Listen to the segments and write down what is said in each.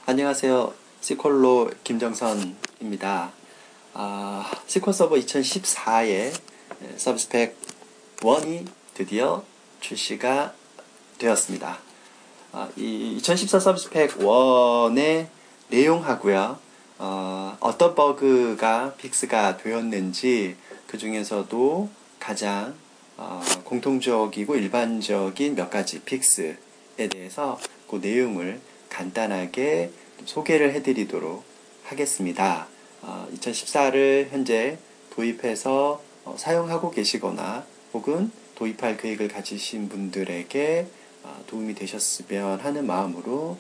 안녕하세요. 시퀄로 김정선입니다. 시퀄 서버 2014에 서비스팩 1이 드디어 출시가 되었습니다. 이 2014 서비스팩 1의 내용하고요. 어떤 버그가 픽스가 되었는지 그 중에서도 가장 공통적이고 일반적인 몇 가지 픽스에 대해서 그 내용을 간단하게 소개를 해드리도록 하겠습니다. 2014를 현재 도입해서 사용하고 계시거나 혹은 도입할 계획을 가지신 분들에게 도움이 되셨으면 하는 마음으로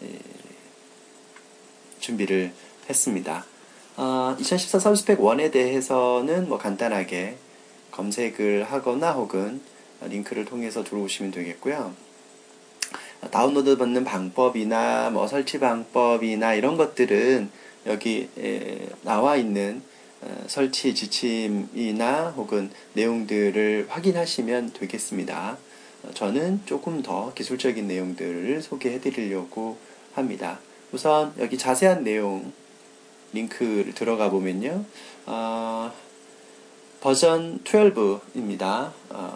준비를 했습니다. 2014 서비스팩 1에 대해서는 간단하게 검색을 하거나 혹은 링크를 통해서 들어오시면 되겠고요. 다운로드 받는 방법이나 설치 방법이나 이런 것들은 여기 나와 있는 설치 지침이나 혹은 내용들을 확인하시면 되겠습니다. 저는 조금 더 기술적인 내용들을 소개해 드리려고 합니다. 우선 여기 자세한 내용 링크를 들어가 보면요. 버전 12입니다.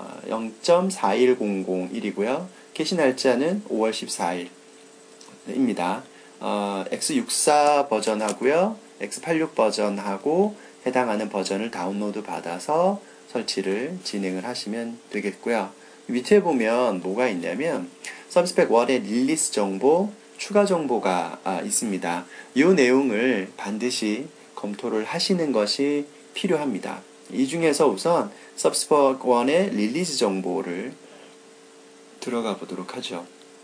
0.41001이고요. 게시 날짜는 5월 14일입니다. X64 버전하고요. X86 버전하고 해당하는 버전을 다운로드 받아서 설치를 진행을 하시면 되겠고요. 밑에 보면 뭐가 있냐면 서비스팩 1의 릴리스 정보, 추가 정보가 있습니다. 이 내용을 반드시 검토를 하시는 것이 필요합니다. 이 중에서 우선 서비스팩 1의 릴리스 정보를 들어가 보도록 하죠.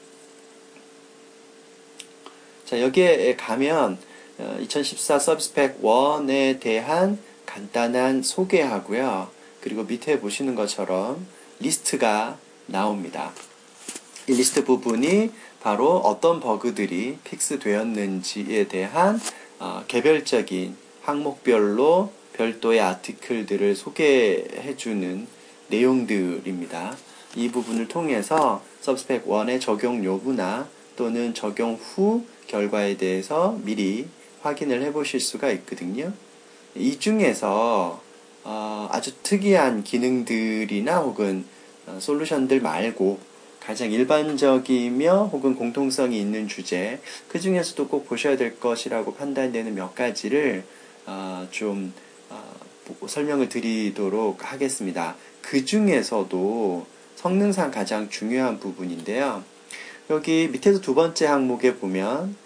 자, 여기에 가면 2014 서비스팩 1에 대한 간단한 소개하고요. 그리고 밑에 보시는 것처럼 리스트가 나옵니다. 이 리스트 부분이 바로 어떤 버그들이 픽스 되었는지에 대한 개별적인 항목별로 별도의 아티클들을 소개해주는 내용들입니다. 이 부분을 통해서 서비스팩 1의 적용 여부나 또는 적용 후 결과에 대해서 미리 확인을 해보실 수가 있거든요. 이 중에서 아주 특이한 기능들이나 혹은 솔루션들 말고 가장 일반적이며 혹은 공통성이 있는 주제, 그 중에서도 꼭 보셔야 될 것이라고 판단되는 몇 가지를 좀 설명을 드리도록 하겠습니다. 그 중에서도 성능상 가장 중요한 부분인데요. 여기 밑에서 두 번째 항목에 보면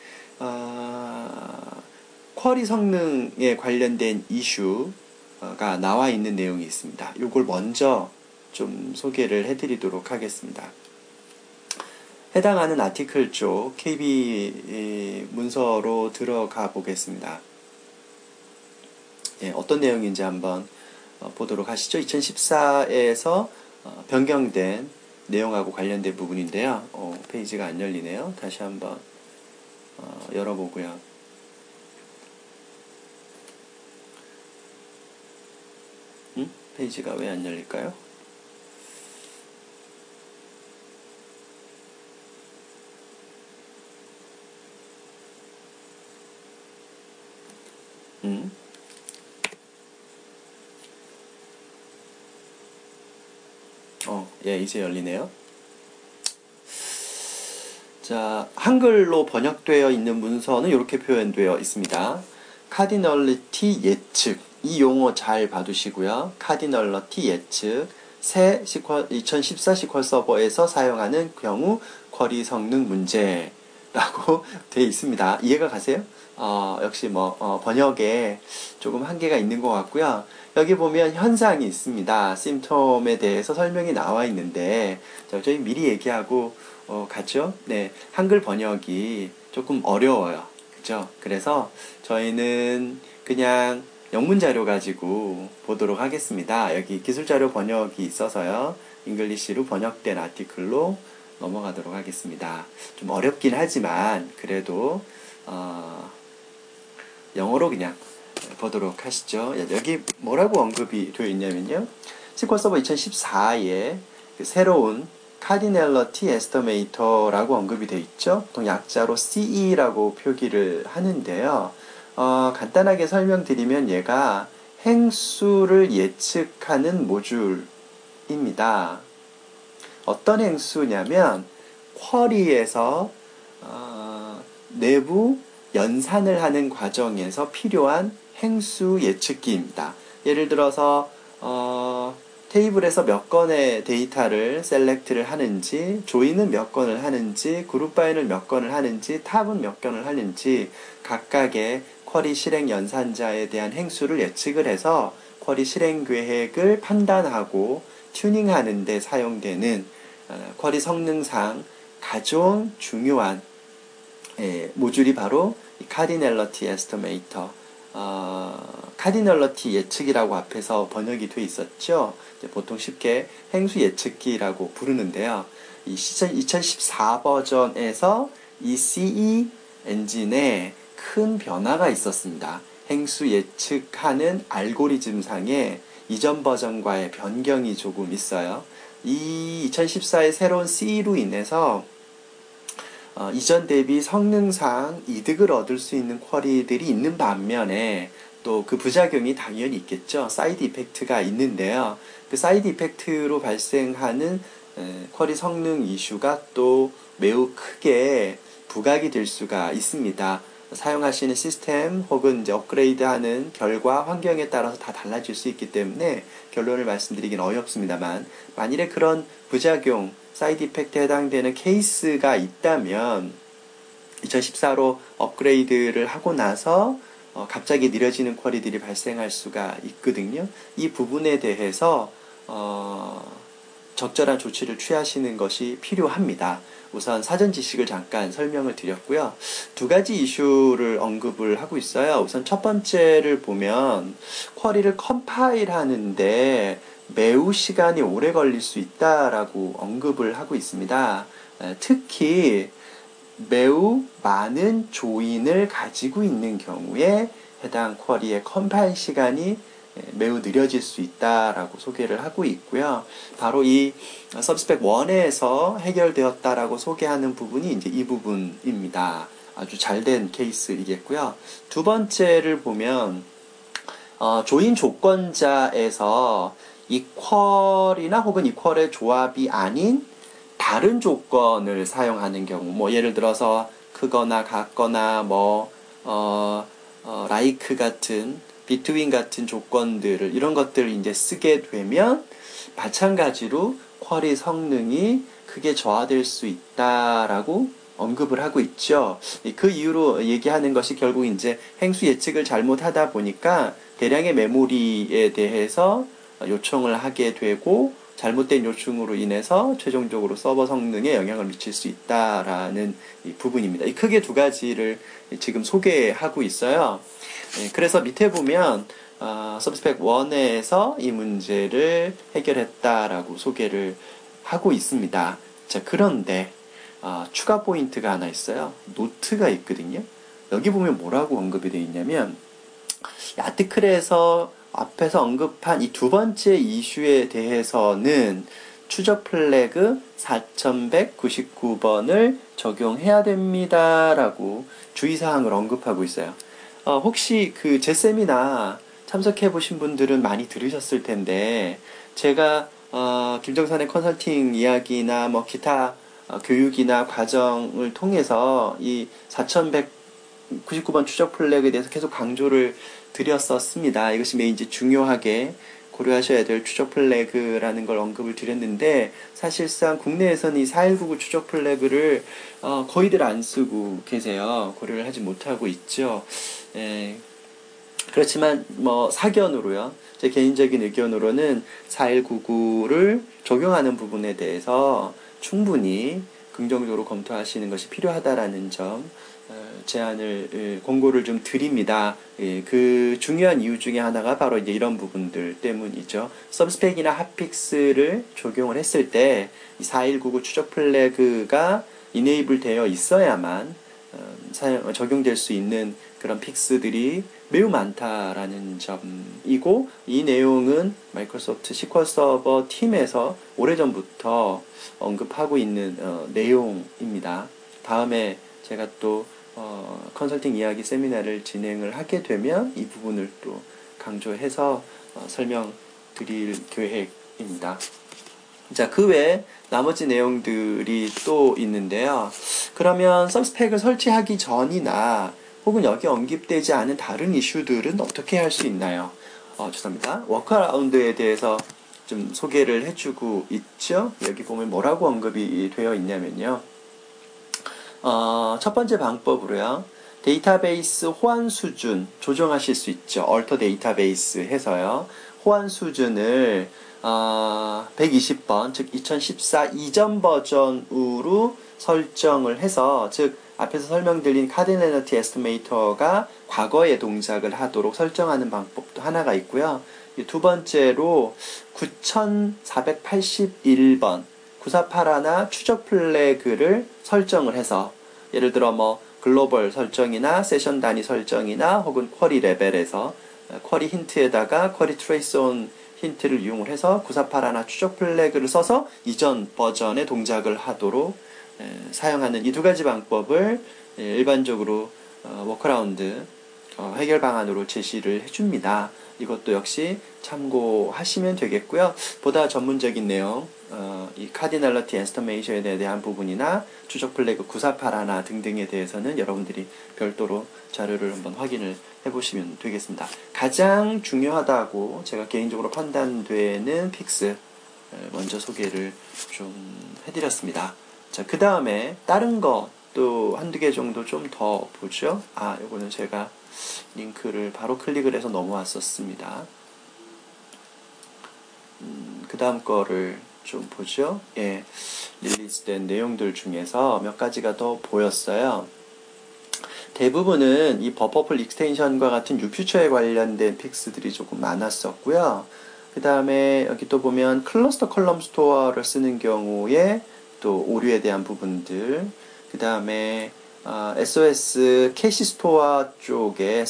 쿼리 성능에 관련된 이슈가 나와 있는 내용이 있습니다. 이걸 먼저 좀 소개를 해드리도록 하겠습니다. 해당하는 아티클 쪽 KB 문서로 들어가 보겠습니다. 어떤 내용인지 한번 보도록 하시죠. 2014에서 변경된 내용하고 관련된 부분인데요. 페이지가 안 열리네요. 다시 한번 열어보고요. 페이지가 왜 안 열릴까요? 예, 이제 열리네요. 자, 한글로 번역되어 있는 문서는 이렇게 표현되어 있습니다. 카디널리티 예측. 이 용어 잘 봐두시고요. 카디널리티 예측. 새 2014 시퀄 서버에서 사용하는 경우 쿼리 성능 문제라고 되어 있습니다. 이해가 가세요? 역시 번역에 조금 한계가 있는 것 같고요. 여기 보면 현상이 있습니다. 심톰에 대해서 설명이 나와 있는데, 저희 미리 얘기하고 갔죠? 네. 한글 번역이 조금 어려워요. 그죠? 그래서 저희는 그냥 영문 자료 가지고 보도록 하겠습니다. 여기 기술 자료 번역이 있어서요. 잉글리시로 번역된 아티클로 넘어가도록 하겠습니다. 좀 어렵긴 하지만 그래도 영어로 그냥 보도록 하시죠. 여기 뭐라고 언급이 되어 있냐면요. SQL 서버 2014에 새로운 Cardinality Estimator라고 언급이 되어 있죠. 보통 약자로 CE라고 표기를 하는데요. 간단하게 설명드리면 얘가 행수를 예측하는 모듈입니다. 어떤 행수냐면 쿼리에서 내부 연산을 하는 과정에서 필요한 행수 예측기입니다. 예를 들어서 테이블에서 몇 건의 데이터를 셀렉트를 하는지, 조인은 몇 건을 하는지, 그룹 바이는 몇 건을 하는지, 탑은 몇 건을 하는지 각각의 쿼리 실행 연산자에 대한 행수를 예측을 해서 쿼리 실행 계획을 판단하고 튜닝하는 데 사용되는 쿼리 성능상 가장 중요한 모듈이 바로 카디널러티 에스티메이터, 카디널러티 예측이라고 앞에서 번역이 돼 있었죠. 보통 쉽게 행수 예측기라고 부르는데요. 이 2014 버전에서 이 CE 엔진에 큰 변화가 있었습니다. 행수 예측하는 알고리즘상에 이전 버전과의 변경이 조금 있어요. 이 2014의 새로운 CE로 인해서 이전 대비 성능상 이득을 얻을 수 있는 쿼리들이 있는 반면에 또 그 부작용이 당연히 있겠죠. 사이드 이펙트가 있는데요. 그 사이드 이펙트로 발생하는 쿼리 성능 이슈가 또 매우 크게 부각이 될 수가 있습니다. 사용하시는 시스템 혹은 이제 업그레이드하는 결과 환경에 따라서 다 달라질 수 있기 때문에 결론을 말씀드리긴 어렵습니다만, 만일에 그런 부작용, 사이드 이펙트에 해당되는 케이스가 있다면 2014로 업그레이드를 하고 나서 갑자기 느려지는 쿼리들이 발생할 수가 있거든요. 이 부분에 대해서 적절한 조치를 취하시는 것이 필요합니다. 우선 사전 지식을 잠깐 설명을 드렸고요. 두 가지 이슈를 언급을 하고 있어요. 우선 첫 번째를 보면 쿼리를 컴파일 하는데 매우 시간이 오래 걸릴 수 있다라고 언급을 하고 있습니다. 특히 매우 많은 조인을 가지고 있는 경우에 해당 쿼리의 컴파일 시간이 매우 느려질 수 있다라고 소개를 하고 있고요. 바로 이 서브스펙 1에서 해결되었다라고 소개하는 부분이 이제 이 부분입니다. 아주 잘된 케이스이겠고요. 두 번째를 보면 조인 조건자에서 이퀄이나 혹은 이퀄의 조합이 아닌 다른 조건을 사용하는 경우, 뭐 예를 들어서 크거나 같거나 like 같은 between 같은 조건들을, 이런 것들을 이제 쓰게 되면 마찬가지로 쿼리 성능이 크게 저하될 수 있다라고 언급을 하고 있죠. 그 이유로 얘기하는 것이 결국 이제 행수 예측을 잘못하다 보니까 대량의 메모리에 대해서 요청을 하게 되고, 잘못된 요청으로 인해서 최종적으로 서버 성능에 영향을 미칠 수 있다라는 이 부분입니다. 크게 두 가지를 지금 소개하고 있어요. 그래서 밑에 보면 서브스펙 1에서 이 문제를 해결했다라고 소개를 하고 있습니다. 자, 그런데 추가 포인트가 하나 있어요. 노트가 있거든요. 여기 보면 뭐라고 언급이 되어 있냐면, 아티클에서 앞에서 언급한 이 두 번째 이슈에 대해서는 추적 플래그 4199번을 적용해야 됩니다 라고 주의사항을 언급하고 있어요. 혹시 그 제 세미나 참석해 보신 분들은 많이 들으셨을 텐데, 제가 김정선의 컨설팅 이야기나 뭐 기타 교육이나 과정을 통해서 이 4199번 추적 플래그에 대해서 계속 강조를 드렸었습니다. 이것이 매우 이제 중요하게 고려하셔야 될 추적 플래그라는 걸 언급을 드렸는데, 사실상 국내에서는 이 4199 추적 플래그를 거의들 안 쓰고 계세요. 고려를 하지 못하고 있죠. 그렇지만 뭐 사견으로요, 제 개인적인 의견으로는 4199를 적용하는 부분에 대해서 충분히 긍정적으로 검토하시는 것이 필요하다라는 점 제안을 공고를 좀 드립니다. 그 중요한 이유 중에 하나가 바로 이제 이런 부분들 때문이죠. 서브스펙이나 핫픽스를 적용을 했을 때 4199 추적 플래그가 이네이블 되어 있어야만 적용될 수 있는 그런 픽스들이 매우 많다라는 점이고, 이 내용은 마이크로소프트 SQL 서버 팀에서 오래전부터 언급하고 있는 내용입니다. 다음에 제가 또 컨설팅 이야기 세미나를 진행을 하게 되면 이 부분을 또 강조해서 설명드릴 계획입니다. 자, 그 외에 나머지 내용들이 또 있는데요. 그러면 서브스펙을 설치하기 전이나 혹은 여기 언급되지 않은 다른 이슈들은 어떻게 할 수 있나요? 죄송합니다. 워크어라운드에 대해서 좀 소개를 해주고 있죠. 여기 보면 뭐라고 언급이 되어 있냐면요. 첫 번째 방법으로요. 데이터베이스 호환 수준 조정하실 수 있죠. 얼터 데이터베이스 해서요. 호환 수준을 120번, 즉 2014 이전 버전으로 설정을 해서, 즉 앞에서 설명드린 카디널리티 에스티메이터가 과거의 동작을 하도록 설정하는 방법도 하나가 있고요. 두 번째로 9481번 9481 추적 플래그를 설정을 해서, 예를 들어 뭐 글로벌 설정이나 세션 단위 설정이나 혹은 쿼리 레벨에서 쿼리 힌트에다가 쿼리 트레이스 온 힌트를 이용을 해서 9481 추적 플래그를 써서 이전 버전의 동작을 하도록 사용하는 이 두 가지 방법을 일반적으로 워크어라운드 해결 방안으로 제시를 해줍니다. 이것도 역시 참고하시면 되겠고요. 보다 전문적인 내용, 이 카디널리티 에스티메이션에 대한 부분이나 추적 플래그 9481 등등에 대해서는 여러분들이 별도로 자료를 한번 확인을 해보시면 되겠습니다. 가장 중요하다고 제가 개인적으로 판단되는 픽스 먼저 소개를 좀 해드렸습니다. 자, 그 다음에 다른 거 또 한두 개 정도 좀 더 보죠. 요거는 제가 링크를 바로 클릭을 해서 넘어왔었습니다. 그 다음 거를 좀 보죠. 예, 릴리즈된 내용들 중에서 몇 가지가 더 보였어요. 대부분은 이 버퍼플 익스텐션과 같은 뉴퓨처에 관련된 픽스들이 조금 많았었고요. 그 다음에 여기 또 보면 클러스터 컬럼 스토어를 쓰는 경우에 또 오류에 대한 부분들, 그 다음에 SOS 캐시 스토어 쪽에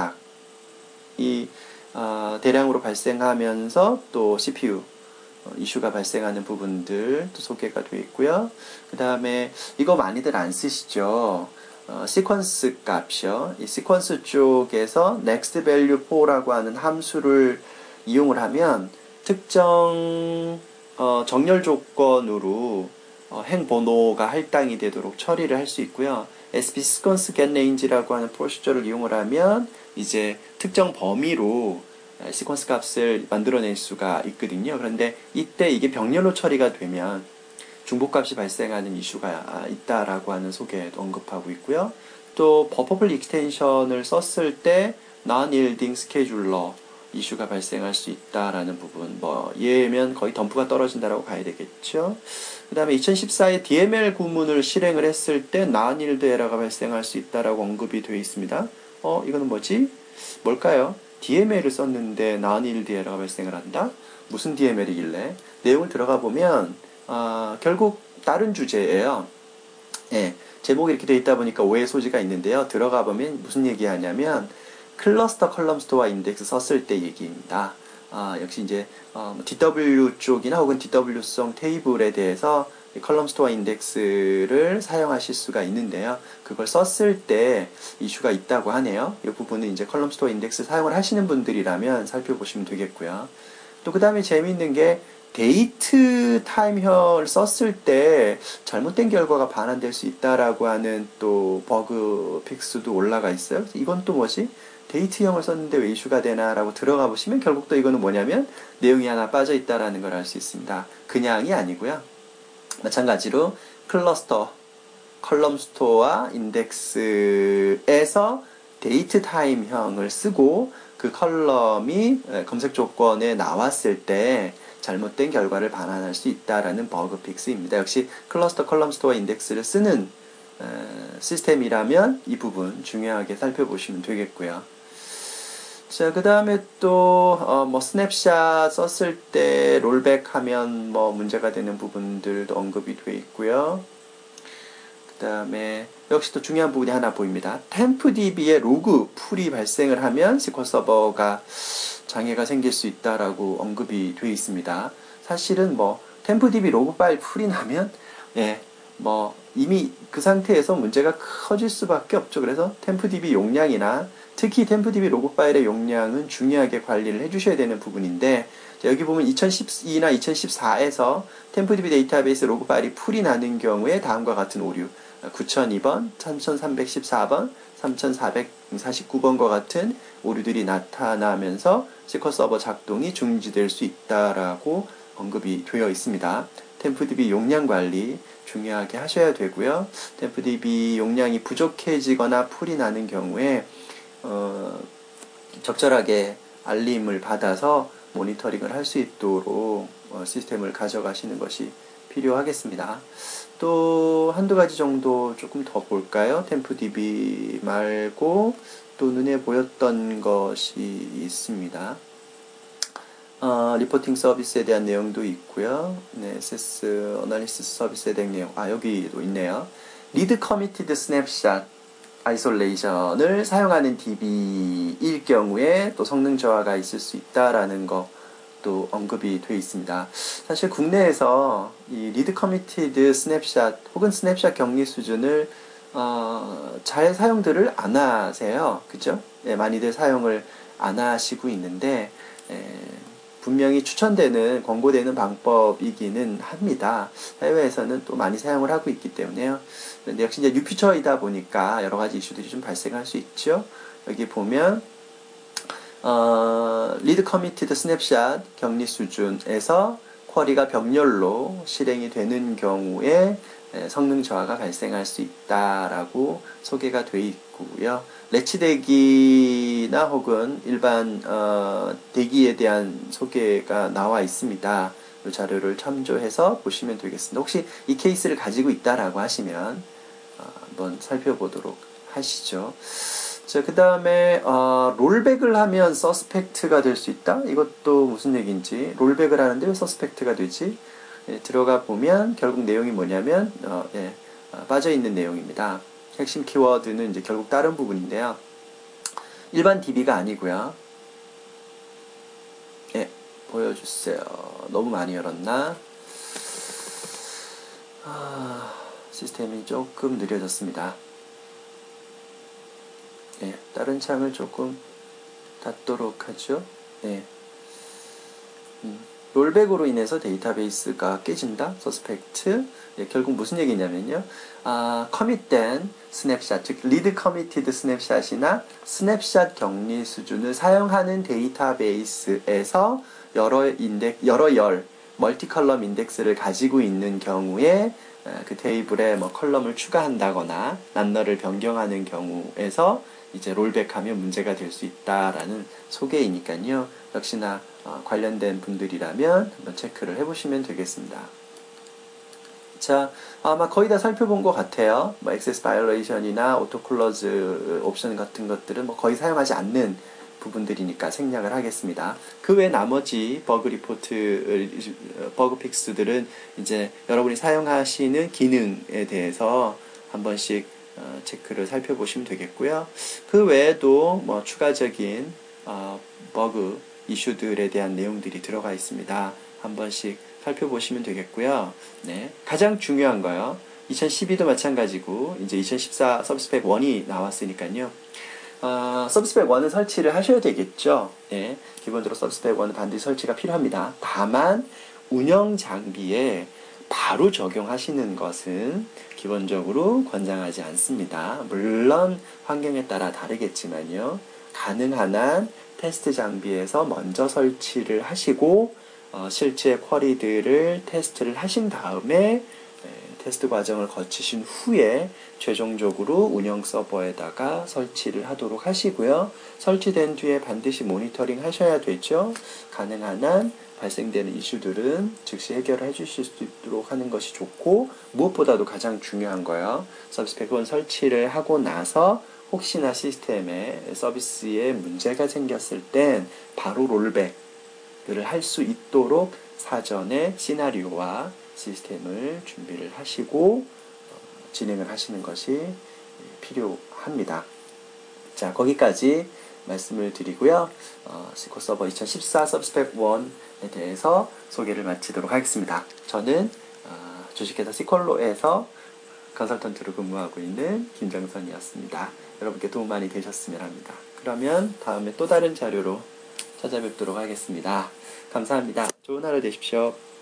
스핀락이 대량으로 발생하면서 또 CPU 이슈가 발생하는 부분들 또 소개가 되어 있고요. 그 다음에 이거 많이들 안 쓰시죠. 시퀀스 값이요. 이 시퀀스 쪽에서 next value 4라고 하는 함수를 이용을 하면 특정 정렬 조건으로 행 번호가 할당이 되도록 처리를 할 수 있고요. SP 시퀀스 get range라고 하는 프로시저를 이용을 하면 이제 특정 범위로 시퀀스 값을 만들어낼 수가 있거든요. 그런데 이때 이게 병렬로 처리가 되면 중복값이 발생하는 이슈가 있다라고 하는 소개도 언급하고 있고요. 또 버퍼플 익스텐션을 썼을 때 non-yielding scheduler 이슈가 발생할 수 있다라는 부분, 얘면 거의 덤프가 떨어진다라고 가야 되겠죠. 그 다음에 2014에 DML 구문을 실행을 했을 때 non-yield 에러가 발생할 수 있다라고 언급이 되어 있습니다. 이거는 뭐지? 뭘까요? DML을 썼는데 non-yield 에러가 발생을 한다? 무슨 DML이길래? 내용을 들어가 보면 결국 다른 주제예요. 예, 제목이 이렇게 되어 있다 보니까 오해 소지가 있는데요. 들어가 보면 무슨 얘기하냐면 클러스터 컬럼 스토어 인덱스 썼을 때 얘기입니다. 역시 이제 DW 쪽이나 혹은 DW성 테이블에 대해서 컬럼 스토어 인덱스를 사용하실 수가 있는데요. 그걸 썼을 때 이슈가 있다고 하네요. 이 부분은 이제 컬럼 스토어 인덱스 사용을 하시는 분들이라면 살펴보시면 되겠고요. 또 그 다음에 재미있는 게 데이트 타임형을 썼을 때 잘못된 결과가 반환될 수 있다라고 하는 또 버그 픽스도 올라가 있어요. 이건 또 뭐지? 데이트형을 썼는데 왜 이슈가 되나라고 들어가 보시면 결국 또 이거는 뭐냐면 내용이 하나 빠져 있다라는 걸 알 수 있습니다. 그냥이 아니고요. 마찬가지로 클러스터, 컬럼 스토어 인덱스에서 데이트 타임형을 쓰고 그 컬럼이 검색 조건에 나왔을 때 잘못된 결과를 반환할 수 있다라는 버그 픽스입니다. 역시 클러스터 컬럼 스토어 인덱스를 쓰는 시스템이라면 이 부분 중요하게 살펴보시면 되겠고요. 자, 그 다음에 또 스냅샷 썼을 때 롤백하면 문제가 되는 부분들도 언급이 되어 있고요. 그 그 다음에 역시 또 중요한 부분이 하나 보입니다. 템프DB의 로그 풀이 발생을 하면 SQL 서버가 장애가 생길 수 있다라고 언급이 되어 있습니다. 사실은 뭐 템프DB 로그 파일 풀이 나면 뭐 이미 그 상태에서 문제가 커질 수밖에 없죠. 그래서 템프DB 용량이나 특히 템프DB 로그 파일의 용량은 중요하게 관리를 해주셔야 되는 부분인데, 여기 보면 2012나 2014에서 템프DB 데이터베이스 로그 파일이 풀이 나는 경우에 다음과 같은 오류 9002번, 3314번, 3449번과 같은 오류들이 나타나면서 SQL 서버 작동이 중지될 수 있다라고 언급이 되어 있습니다. 템프DB 용량 관리 중요하게 하셔야 되고요. 템프DB 용량이 부족해지거나 풀이 나는 경우에 적절하게 알림을 받아서 모니터링을 할 수 있도록 시스템을 가져가시는 것이 필요하겠습니다. 또 한두 가지 정도 조금 더 볼까요? 템프DB 말고 또 눈에 보였던 것이 있습니다. 리포팅 서비스에 대한 내용도 있고요. 네, SS 어널리시스 서비스에 대한 내용. 여기도 있네요. 리드 커미티드 스냅샷 아이솔레이션을 사용하는 DB일 경우에 또 성능 저하가 있을 수 있다라는 것도 언급이 되어 있습니다. 사실 국내에서 이 리드 커미티드 스냅샷 혹은 스냅샷 격리 수준을 잘 사용들을 안 하세요. 그죠? 많이들 사용을 안 하시고 있는데, 분명히 추천되는, 권고되는 방법이기는 합니다. 해외에서는 또 많이 사용을 하고 있기 때문에요. 근데 역시 이제 뉴피처이다 보니까 여러 가지 이슈들이 좀 발생할 수 있죠. 여기 보면, 리드 커미티드 스냅샷 격리 수준에서 쿼리가 병렬로 실행이 되는 경우에 성능 저하가 발생할 수 있다라고 소개가 되어 있고요. 래치 대기나 혹은 일반 대기에 대한 소개가 나와 있습니다. 이 자료를 참조해서 보시면 되겠습니다. 혹시 이 케이스를 가지고 있다라고 하시면 한번 살펴보도록 하시죠. 자, 그 다음에 롤백을 하면 서스펙트가 될 수 있다? 이것도 무슨 얘기인지. 롤백을 하는데 왜 서스펙트가 되지? 들어가 보면 결국 내용이 뭐냐면 빠져있는 내용입니다. 핵심 키워드는 이제 결국 다른 부분인데요. 일반 DB가 아니고요. 보여주세요. 너무 많이 열었나? 시스템이 조금 느려졌습니다. 다른 창을 조금 닫도록 하죠. 롤백으로 인해서 데이터베이스가 깨진다. 서스펙트. 결국 무슨 얘기냐면요. 커밋된 스냅샷, 즉 리드 커미티드 스냅샷이나 스냅샷 격리 수준을 사용하는 데이터베이스에서 여러 열 멀티컬럼 인덱스를 가지고 있는 경우에 그 테이블에 뭐 컬럼을 추가한다거나 란너를 변경하는 경우에서 이제 롤백하면 문제가 될 수 있다라는 소개이니까요. 역시나 관련된 분들이라면 한번 체크를 해보시면 되겠습니다. 자, 아마 거의 다 살펴본 것 같아요. 뭐 액세스 바이올레이션이나 오토 클로즈 옵션 같은 것들은 뭐 거의 사용하지 않는 부분들이니까 생략을 하겠습니다. 그 외 나머지 버그 리포트, 버그 픽스들은 이제 여러분이 사용하시는 기능에 대해서 한 번씩 체크를 살펴보시면 되겠고요. 그 외에도 뭐 추가적인 버그 이슈들에 대한 내용들이 들어가 있습니다. 한 번씩 살펴보시면 되겠고요. 가장 중요한 거요. 2012도 마찬가지고 이제 2014 서비스팩 1이 나왔으니까요. 서비스팩 1은 설치를 하셔야 되겠죠. 기본적으로 서비스팩 1은 반드시 설치가 필요합니다. 다만 운영 장비에 바로 적용하시는 것은 기본적으로 권장하지 않습니다. 물론 환경에 따라 다르겠지만요. 가능한 한 테스트 장비에서 먼저 설치를 하시고 실제 쿼리들을 테스트를 하신 다음에 테스트 과정을 거치신 후에 최종적으로 운영 서버에다가 설치를 하도록 하시고요. 설치된 뒤에 반드시 모니터링 하셔야 되죠. 가능한 한 발생되는 이슈들은 즉시 해결을 해주실 수 있도록 하는 것이 좋고, 무엇보다도 가장 중요한 거요. 서비스팩 1 설치를 하고 나서 혹시나 시스템에 서비스에 문제가 생겼을 땐 바로 롤백을 할 수 있도록 사전에 시나리오와 시스템을 준비를 하시고 진행을 하시는 것이 필요합니다. 자, 거기까지 말씀을 드리고요. SQL 서버 2014 서브스펙 1에 대해서 소개를 마치도록 하겠습니다. 저는 주식회사 시컬로에서 컨설턴트로 근무하고 있는 김정선이었습니다. 여러분께 도움 많이 되셨으면 합니다. 그러면 다음에 또 다른 자료로 찾아뵙도록 하겠습니다. 감사합니다. 좋은 하루 되십시오.